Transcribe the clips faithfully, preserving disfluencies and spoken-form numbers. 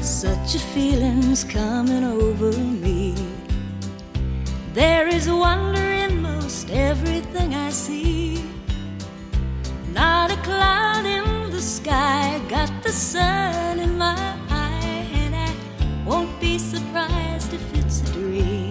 Such a feeling's coming over me. There is wonder in most everything I see. Not a cloud in the sky, got the sun in my eye, and I won't be surprised if it's a dream.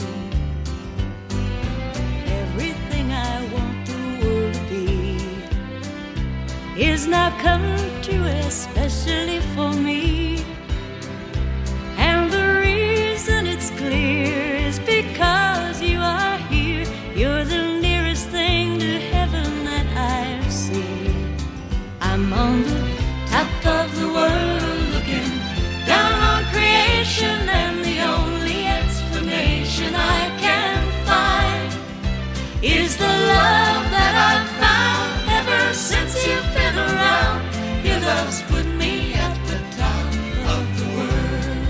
Everything I want the world to be is now come true, especially for me. And the reason it's clear is because you are here. You're the nearest thing to heaven that I've seen. I'm on the top of the world looking down on creation, and the only explanation I can find is the love that I've found ever since you've been around. Your love's put me at the top of the world.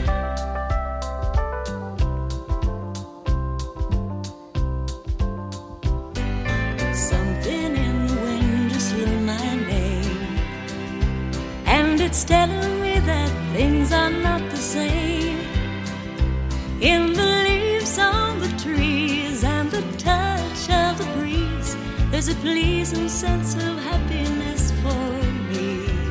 Something in the wind just learned my name, and it's telling me that things are not the same. In the leaves on the trees and the touch of the breeze, there's a pleasing sense of happiness for me.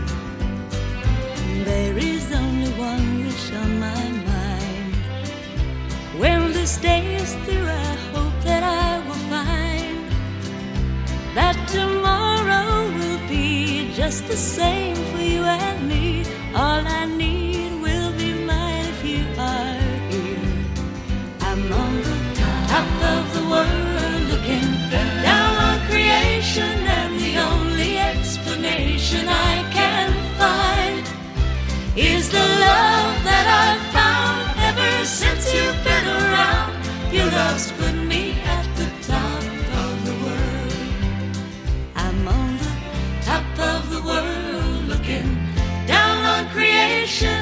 There is only one wish on my mind. When this day is through, I hope that I will find that tomorrow will be just the same for you and me. All I need will be mine if you are here. I'm on the top of the world looking down on creation, and the only explanation I can find is the love that I've found ever since you've been around. Your love's put me at the top of the world. I'm on the top of the world looking down on creation,